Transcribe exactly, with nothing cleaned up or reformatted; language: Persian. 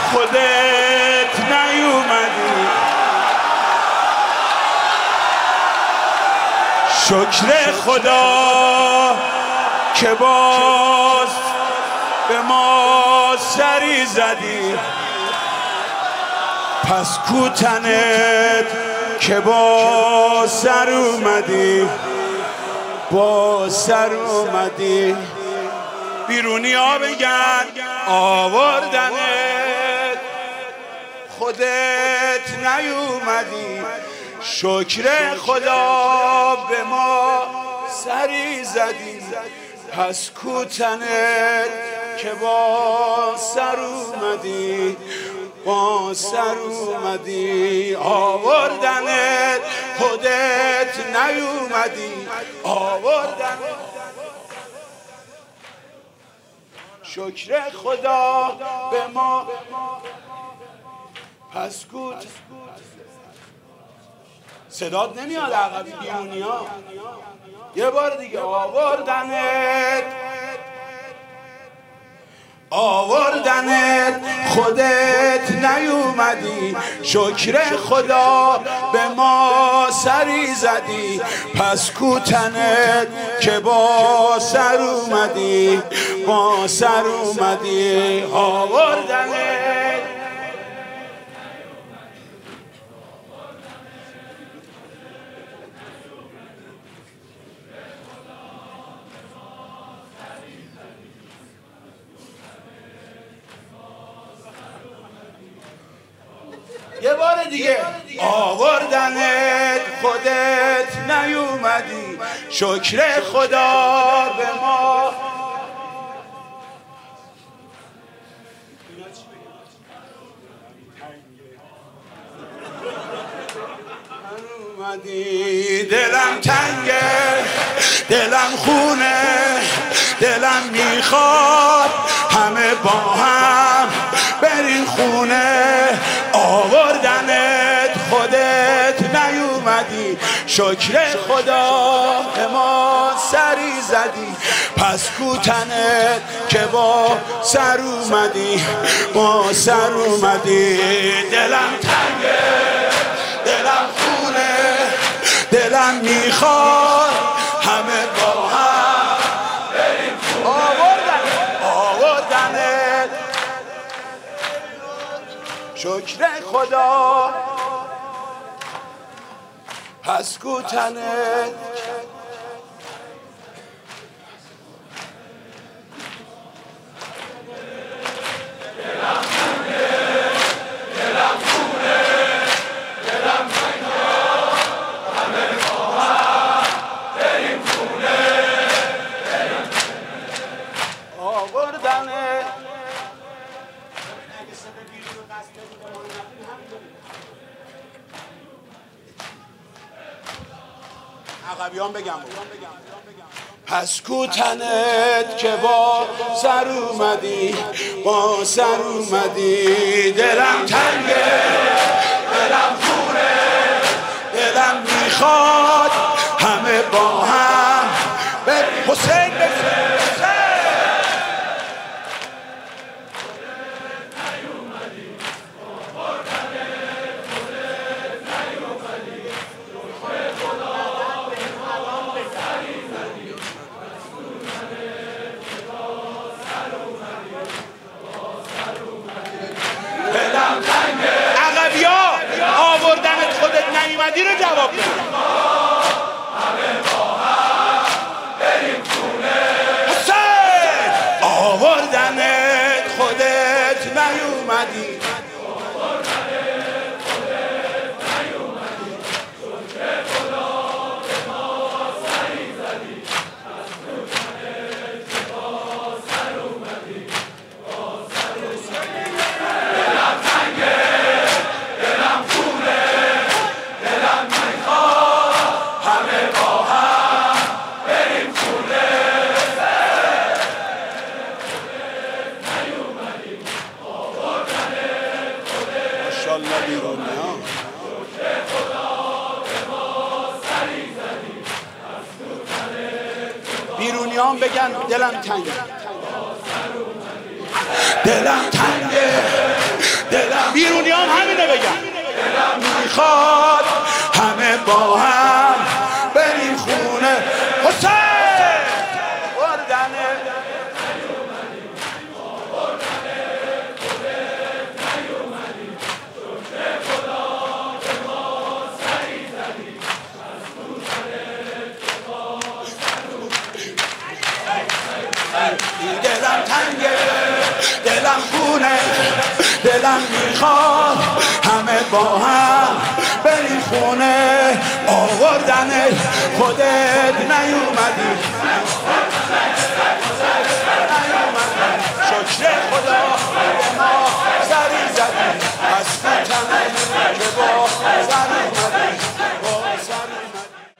خودت نیومدی. شکر خدا که باز به ما سری زدی، پس کوتنت که با سر اومدی، با سر اومدی. بیرونی ها بگن آوردنت، خودت نیومدی. شکر خدا به ما سری زدی، پس کوتنت که با سر اومدی، با سر اومدی. آوردنت خودت نیومدی، آوردنت. شکر خدا به ما پس کوت. صدات نمیاد عقبی بیرونی ها. یه بار دیگه آوردنت، آوردنت خودت نیومدی. شکر خدا به ما سری زدی، پس کوتنت که با سر اومدی، با سر اومدی. آوردنت یه بار دیگه آوردنت خودت نیومدی. شکر خدا به ما اومدی. دلم تنگه، دلم خونه، دلم میخواد همه با هم بریم خونه. آوردنت خودت نیومدی. شکر خدا به ما سری زدی، پس کوتنت که با سر اومدی، با سر اومدی. دلم تنگه، دلم خونه، دلم میخواد همه با هم بریم خونه. آوردنت، آوردنت. شکر خدا پس کوتنت عقبیان بگم پس کوتنت که با سر اومدی، با سر اومدی. دلم تنگه، دلم خونه، دلم میخواد همه با هم به حسین بزن. آوردنت خودت نیومدی رو جواب بده. همه با هم بریم خونه. حسین آوردنت خودت نیومدی. بیرونیان بگن دلم تنگه، دلم تنگه، دلم بیرونی هم همینه بگم دلم میخواد همه با هم بریم خونه حسین بردنه دلم تنگه دلم خونه دلم میخواد همه با هم بریم خونه آوردن خودت نیومدی